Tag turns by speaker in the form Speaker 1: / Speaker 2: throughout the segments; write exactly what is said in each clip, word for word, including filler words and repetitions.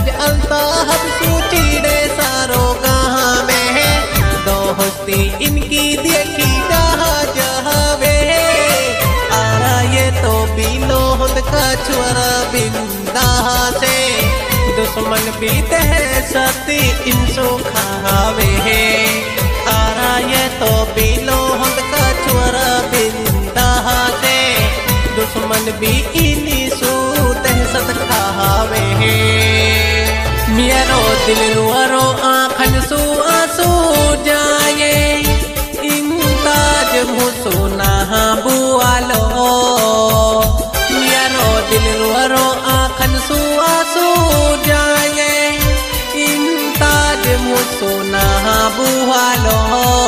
Speaker 1: आज अल्ताफ सूचीड़े सारो गाँव में दोस्ती इनकी देखी जहाँ जहावे आरा ये तो बिलोहद का छुरा बिंदा से दुश्मन भी दहशती इनसो खावे आरा ये तो बिलोहद का छुरा बिंदा से दुश्मन भी इन्हीं सो दहशत खावे मेरो दिल रुआरो आँखन सो आंसू जाए इंताज मुसो ना बुआलो मेरो दिल रुआरो आँखन सो आंसू जाए इंताज मुसो ना बुआलो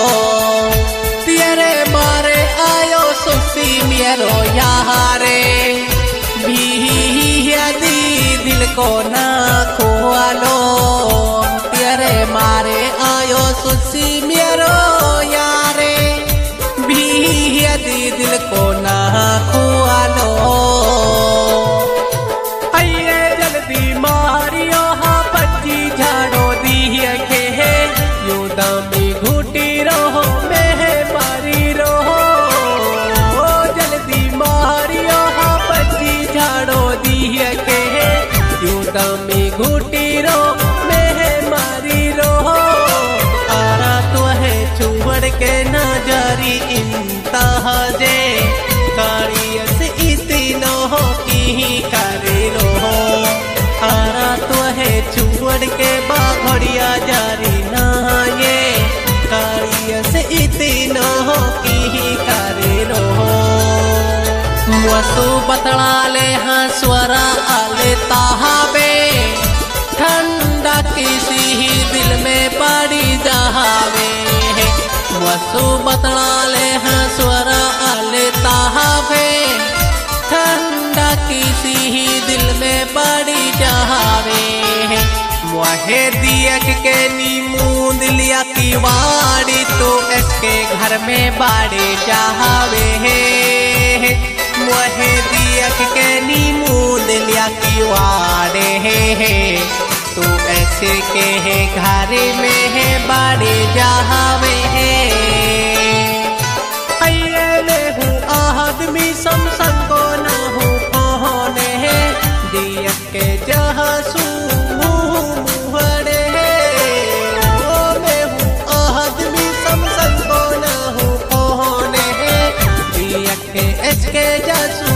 Speaker 1: तेरे मारे आयो सुसी मेरो यारे भी दिल को ना खोलो तेरे मारे आयो सुसी मेरो यारे भी दिल को ना खोलो आइए जल्दी मारियो हाँ पच्ची झाड़ो दिए के है यू दामी घूटी रहो मैं मारी रहो जल्दी मारियो हाँ पच्ची झाड़ो दिए के में घूटी रो मैं मारी रो आरा तो है छुड़ के ना जारी इंतहा जे कारियस इतनो की करे रो आरा तो है छुड़ के बाघड़िया जारी ना ये कारियस इतनो की करे रो वसु बतला ले हाँ स्वरा आले ताहाबे ठंडा किसी ही दिल में पड़ी जहावे वसु बतला ले हाँ स्वरा आले ताहाबे ठंडा किसी ही दिल में पड़ी जहावे मुहे दिया के नीमूंद लिया की वाड़ी तो इसके घर में बाड़े जहावे मुहे दिया के नीमूंद लिया की वाड़े है तू ऐसे के है घर में है बाड़े जहावे है अये हूँ आदमी समसन को ना हूँ पहुने है दिया के जहाँ सू मुहरे ओ मैं हूँ आदमी समसन को ना हूँ पहुने है दिया के इसके जासू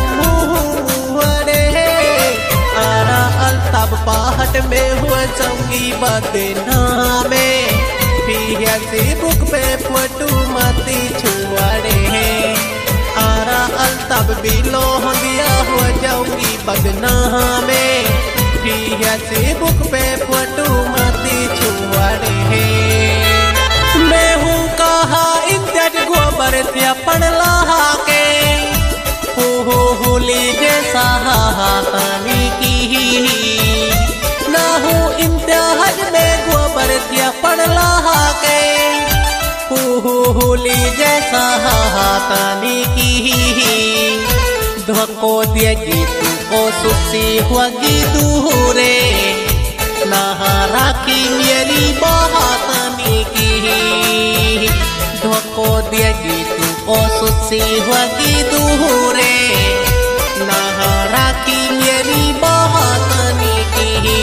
Speaker 1: तब पहाड़ में हुआ चंगी बदनामे पिया से बुक पे फोटू मती छुआड़े आरा अल्ताब बिलो दिया हुआ जाऊंगी बदनामे पिया से बुक पे फोटू मती छुआड़े मैं हूँ कहा इंतज गोबर से पड़ लहा के हो हो होली जैसा हाथानी की ना हूँ इंतहाज में गोबर दिया पड़ लहा के हो हो होली जैसा हाथानी की धोको दिया गीतू को सुसी हुआ दूरे नहारा की मेरी बहातानी की धोको दिया गीतू को सुसी हुआ दूरे नहारा की मेरी बहातानी की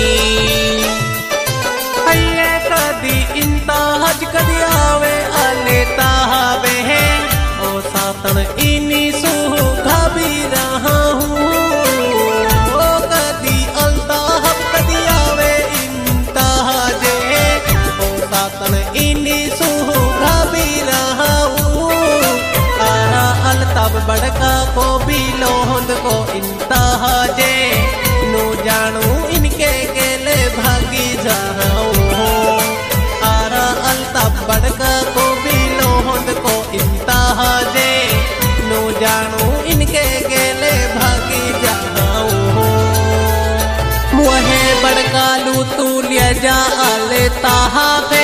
Speaker 1: अये कदी इंतहाज कदी आवे आले ताहावे है ओ सातन इनी सुखा भी रहा हूँ ओ कदी अल्ताफ कदी आवे इंतहाज ओ सातन इनी सुखा भी रहा हूँ आरा अल्ताफ बड़का को भी लोहंद को इंतहाजे नो जानू इनके गेले भागी जाऊँ आरा अल्ताफ बड़का को भी लोहंद को इंतहाजे नो जानू इनके गेले भागी जाऊँ मुहे बड़का लू तू लिया जा ले ताहाफे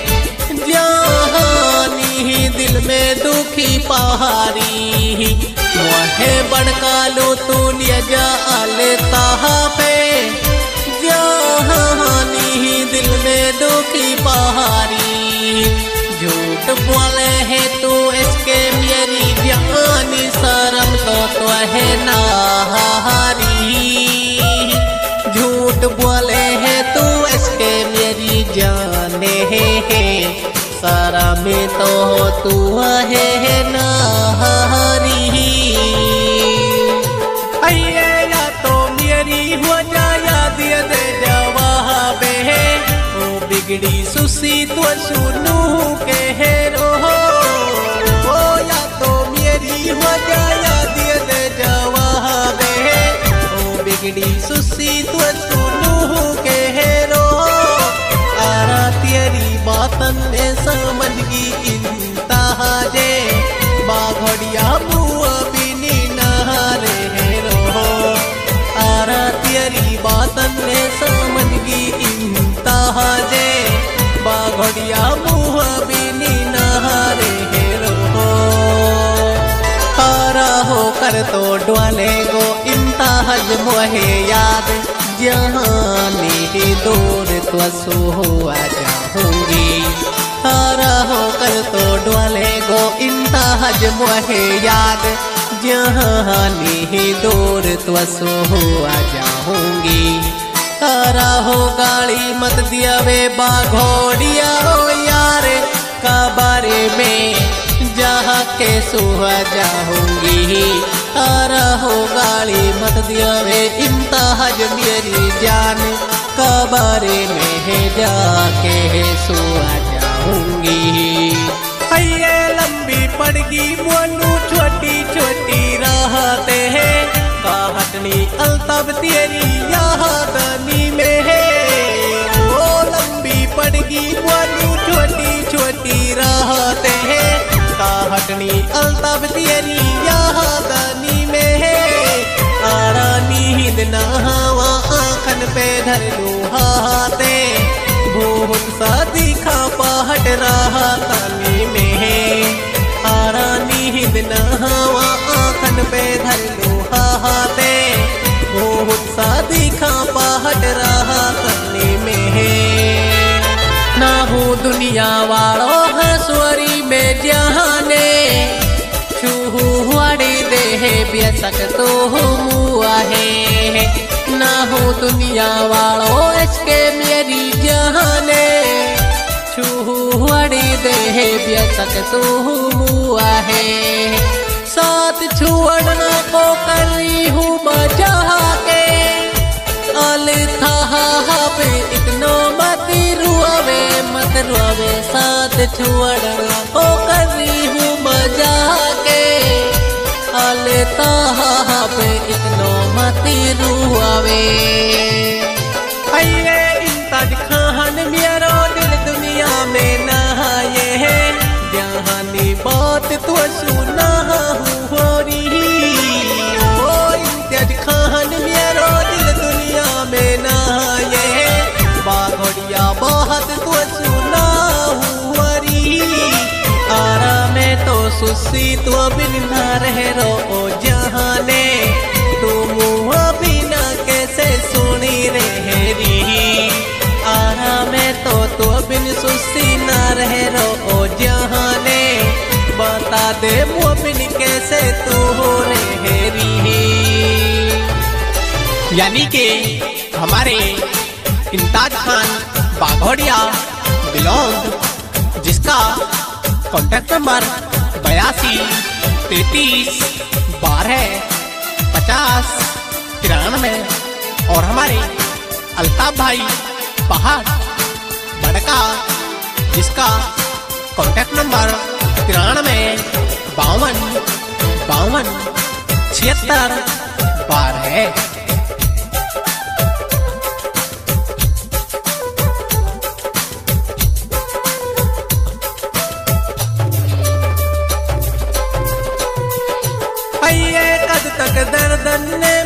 Speaker 1: जहानी दिल में दुखी पहाड़ी मुहे बड़का लो तो लिया जा ले ताहाफे जहाँ हारी। झूठ बोले है तू इसके मेरी जान, शर्म तो तो है नारी। झूठ बोले है तू इसके मेरी जान है, शर्म तो तू है नारी। या तो मेरी हो जाया दिया दे जवाब है, ओ बिगड़ी सुसी तो सुनू के रो। ओ या तो मेरी हो जाया दिया दे जवाब है, ओ बिगड़ी सुसी तो सुनू के रो। आरा तेरी बातन ने समझ की इंतहा जे, बाघड़िया मुआ बिनी नहारे रो। आरा तेरी बातन ने समझ की इंतहा जे, बाघड़िया मुआ बिनी नहारे रो। आरा होकर तो डोले गो इंतहाज मोहे याद, जहाँ मेरी दूर तो सो हुआ जाऊंगी। हारा होकर तो डोले गो इंतहाज मोहे याद, जहाँ मेरी दूर तो सो हुआ जाऊंगी। हारा हो गाड़ी मत दिया वे बाघोड़िया हो यार, का बारे में जहाँ के सुहा जाऊंगी। आरा हो गाली मत दिया वे इंतहाज मेरी जान, का बारे में है जाके सुहा जाऊंगी। ये लंबी पड़गी मोनू छोटी छोटी राहते हैं, कहटनी अल्ताब तेरी यादनी में है। वो लंबी पड़गी मोनू छोटी छोटी राहते हैं, कहटनी अल्ताब तेरी यादनी में है। आरा नींद नहावा आँखन पे धर लू हाथे, भूत सा दिखा पहट रहा तनी में है। आरा नींद नहावा आँखन पे धर लू हाथे, भूत सा दिखा पहट रहा तनी में है। ना हूँ दुनिया वालों हंसवरी में जहाने, छुहुआड़ी देह बेसक तो मुआ है। ना हूँ दुनिया वालों इसके मेरी जहाने, छुहुआड़ी देह बेसक तो मुआ है। साथ छुअड़ना को कर रही हूँ बचा के, अल था पे इतनो मती रुआवे मत रुआवे। साथ छुअड़ना को कर रही हूँ बजा के, अल था पे इतनो मती रुआवे। अये इंताज खान मेरा दिल दुनिया में नहाये है, जहानी बात तो सुना हूँ हो रही। ओ इंताज खान मेरा दिल दुनिया में नहाये है, बाघड़िया बात तो सुना हूँ हो रही। आरा में तो सुसी तो बिन ना रह रो जहाने, तुम बिना कैसे सुनी रही। आरा में तो तो बिन सुसी ना रह रो जहाने, बता दे वो बिन कैसे तू हो रही। यानी कि हमारे इंताज खान बाघोड़िया बिलोंग, जिसका कॉन्टैक्ट नंबर बयासी तैतीस बारह पचास तिरानवे, और हमारे अल्ताफ भाई पहाड़ बड़का, जिसका कॉन्टैक्ट नंबर तिरानवे बावन बावन छिहत्तर बारह।